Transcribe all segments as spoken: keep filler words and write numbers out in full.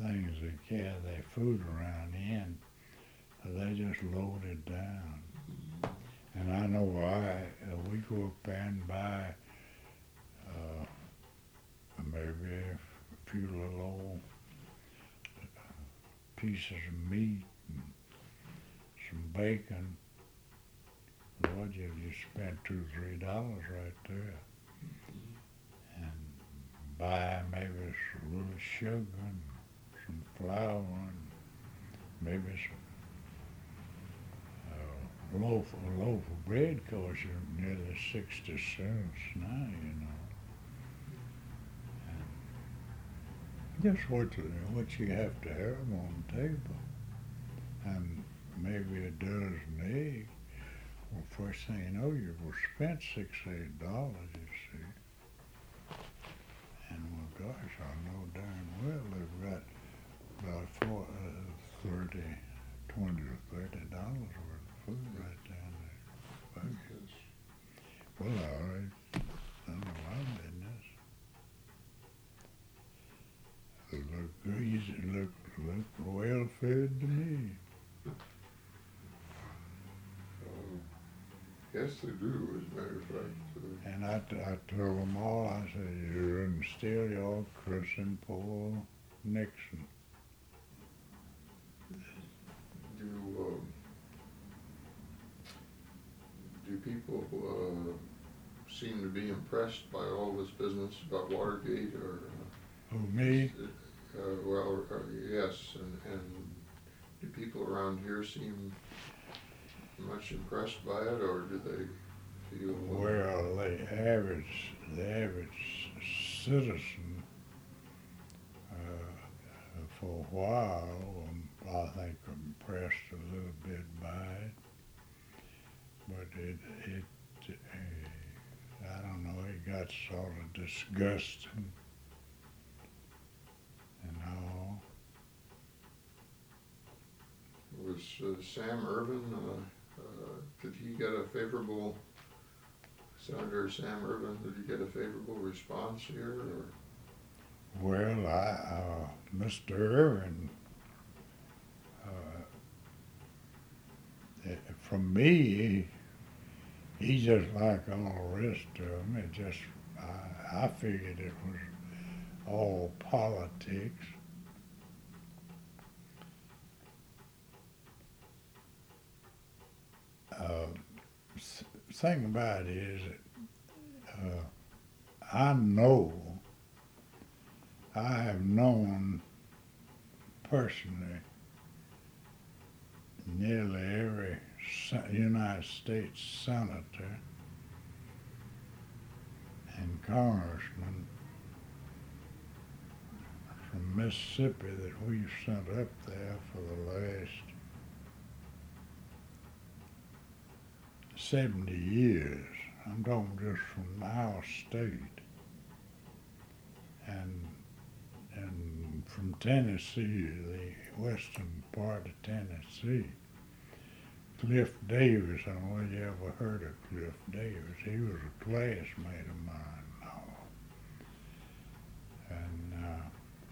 things they carry their food around in, they just load it down. And I know I, uh, we go up there and buy uh, maybe a few little old pieces of meat and some bacon. Lord, you just spent two, three dollars right there. And buy maybe some little sugar and some flour and maybe some uh, loaf, a loaf of bread costs you nearly sixty cents now, you know. And just what, what you have to have on the table. And maybe a dozen eggs. Well, first thing you know, you've spent six, eight dollars, you see. And well, gosh, I know darn well they've got about four, uh, thirty, twenty or thirty dollars worth of food right down there. But, well, all right, none of my business. They look greasy, look, look well fed to me. Yes, they do, as a matter of fact. Uh, And I, t- I told them all, I said, you didn't steal your christening poor Nixon. do um, do people uh, seem to be impressed by all this business about Watergate, or? Uh, Who, me? Uh, well, uh, yes, and, and do people around here seem much impressed by it, or do they feel? Uh, Well, the average, the average citizen, uh, for a while, um, I think impressed a little bit by it, but it, it, uh, I don't know, it got sort of disgusting and all. Was uh, Sam Ervin, uh, uh, did he get a favorable, Senator Sam Ervin, did he get a favorable response here, or? Well, I, uh, Mister Irvin, uh, eh, from me, he just like all the rest of them. It just, I, I figured it was all politics. Uh, s- thing about it is that uh, I know, I have known personally nearly every se- United States senator and congressman from Mississippi that we've sent up there for the last seventy years. I'm talking just from our state. And and from Tennessee, the western part of Tennessee. Cliff Davis, I don't know if you ever heard of Cliff Davis. He was a classmate of mine now. And uh,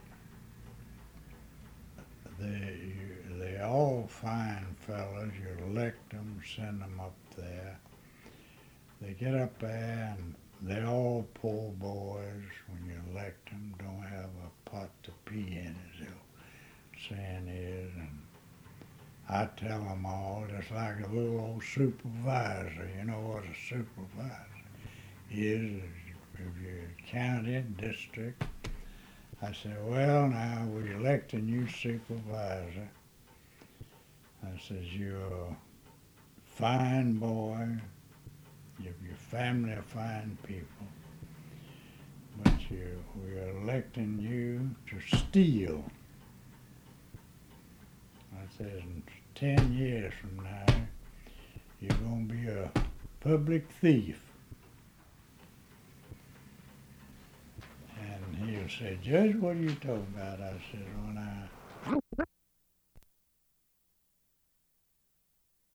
they, they all fine fellas. You elect them, send them up there. They get up there and they're all poor boys when you elect them, don't have a pot to pee in, as the saying is. And I tell them all, just like a little old supervisor. You know what a supervisor is, if you county, district. I said, well, now we're electing you supervisor. I says, you're a fine boy. Your family are fine people, but you, we're electing you to steal. I said, in ten years from now, you're going to be a public thief. And he'll say, Judge, what are you talking about? I said, well, now,